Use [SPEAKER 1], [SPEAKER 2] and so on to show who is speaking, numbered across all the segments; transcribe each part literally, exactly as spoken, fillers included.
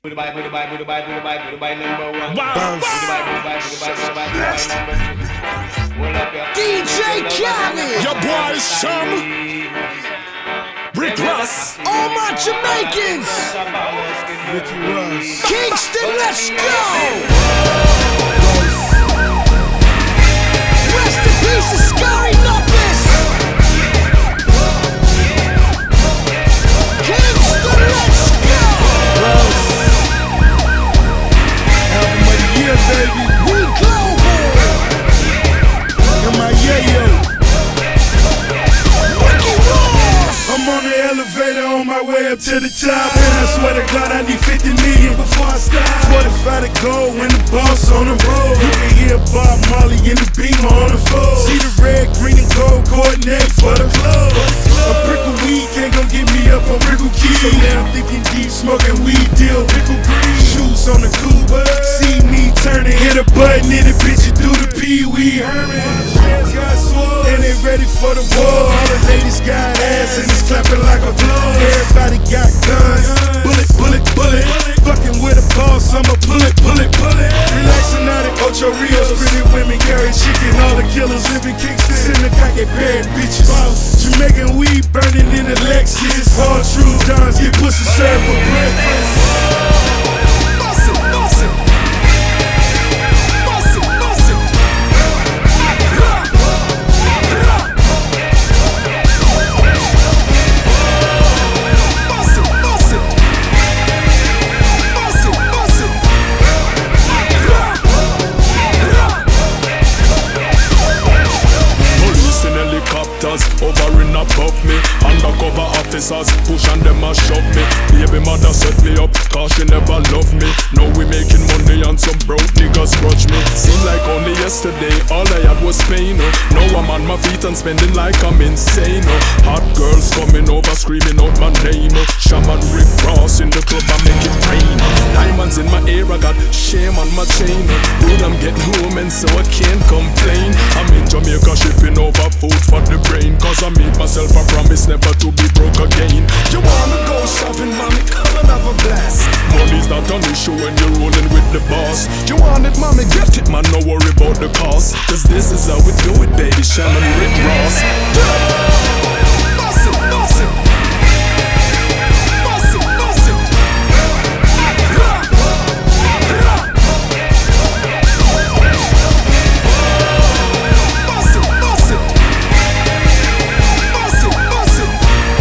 [SPEAKER 1] Goodbye, goodbye, goodbye, goodbye, goodbye, number one.
[SPEAKER 2] Bounce.
[SPEAKER 1] Goodbye, goodbye, goodbye, goodbye, goodbye, number two. Hold up your
[SPEAKER 2] D J Khaled.
[SPEAKER 3] Your boy Sam. Rick Ross.
[SPEAKER 2] All my Jamaicans.
[SPEAKER 3] Ricky Ross.
[SPEAKER 2] Kingston, let's go. Rest in peace to Scary Nuppers. Kingston, let's go.
[SPEAKER 3] Album of the year, baby.
[SPEAKER 2] We global.
[SPEAKER 3] And my yayo.
[SPEAKER 2] Ricky Ross.
[SPEAKER 3] I'm on the elevator on my way up to the top, and I swear to God I need fifty million before I stop. forty-five to go when the boss on the road. You can hear Bob Marley in the Beamer on the floor. See the red, green, and gold coordinate for the club. A brick of weed can't gon' get me up on Rickle Key. So now I'm thinking deep, smoking weed deal, Rickle Green. Shoes on the Cuba, see me turning, hit a button in the bitch and do the Pee Wee Herman. And they ready for the war. All the ladies got ass and it's clapping like a glove. Everybody got guns, bullet, bullet, bullet. Fucking with a boss, I'ma pull it, pull it, pull it. Relaxing out at Ocho Rios, pretty women carry chicken. All the killers live in Kingston, synagogue get bad bitches. Jamaican weed burning in the Lexus. All true dons get pussy served for breakfast.
[SPEAKER 2] Bust it, bust it. Bust it, bust it. Bust it, bust it. Bust it, bust it.
[SPEAKER 3] Police in helicopters hovering above me. Undercover officers push and them a shove me. Baby mother set me up cause she never loved me. Now we making money and some broke niggas grudge me. Seem like only yesterday all I had was pain, oh. Now I'm on my feet and spending like I'm insane, oh. Hot girls coming over screaming out my name, oh. Shaman Rick Ross in the club I make it rain. Diamonds in my ear, I got shame on my chain, oh. Dude, I'm getting home and so I can't complain. I'm in Jamaica shipping over food for the brain, cause I made myself a promise never to be broke again.
[SPEAKER 2] You wanna go shopping, mommy? Come and have a blast.
[SPEAKER 3] Money's not an issue when you're rolling with the boss.
[SPEAKER 2] You want it, mommy? Get it, man.
[SPEAKER 3] Man, no worry about the cost, cause this is how we do it, baby. Shannon Rick Ross.
[SPEAKER 2] Bust it, bust it. Bust it, bust it. Bust it, bust it. Bust it, bust it.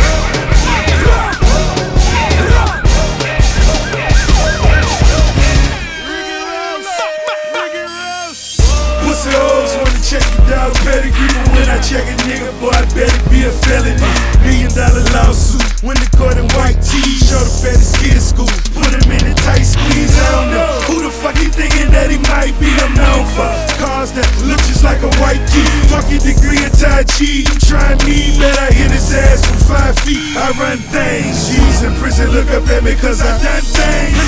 [SPEAKER 3] Pussy hoes wanna check your dog pedigree, but when I check a nigga, boy, I bet it be a felony. Million dollar lawsuit, when the court in white tees, show the baddest kid school, put him in a tight squeeze. I don't know who the fuck he thinking that he might be. I'm known for cars that look just like a white key. Fuck your degree in Tai Chi, you try me, bet I hit his ass from five feet. I run things, she's in prison, look up at me cause I done things.